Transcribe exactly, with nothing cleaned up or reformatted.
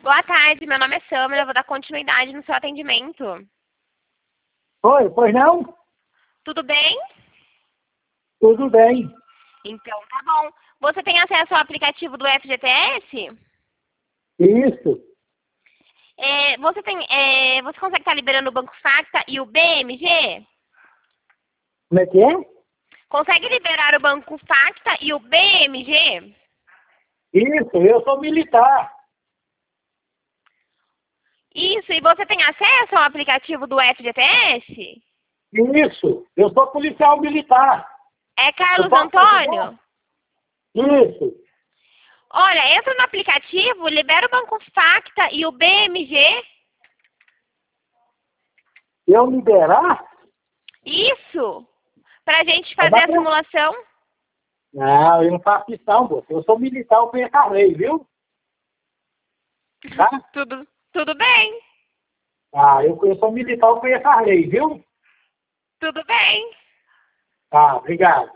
Boa tarde, meu nome é Samara, eu vou dar continuidade no seu atendimento. Oi, pois não? Tudo bem? Tudo bem. Então, tá bom. Você tem acesso ao aplicativo do F G T S? Isso. É, você, tem, é, você consegue estar liberando o Banco Facta e o B M G? Como é que é? Consegue liberar o Banco Facta e o B M G? Isso, eu sou militar. Isso, e você tem acesso ao aplicativo do F G T S? Isso, eu sou policial militar. É Eu Carlos posso Antônio? Isso. Olha, entra no aplicativo, libera o Banco Facta e o B M G. Eu liberar? Isso! Pra gente Mas fazer dá a pra- simulação. Não, eu não faço isso não, moço. Eu sou militar, eu conheço a lei, viu? Tá? Tudo, tudo bem, Ah, eu, eu sou militar, eu conheço a lei, viu? tudo bem. Tá, obrigado.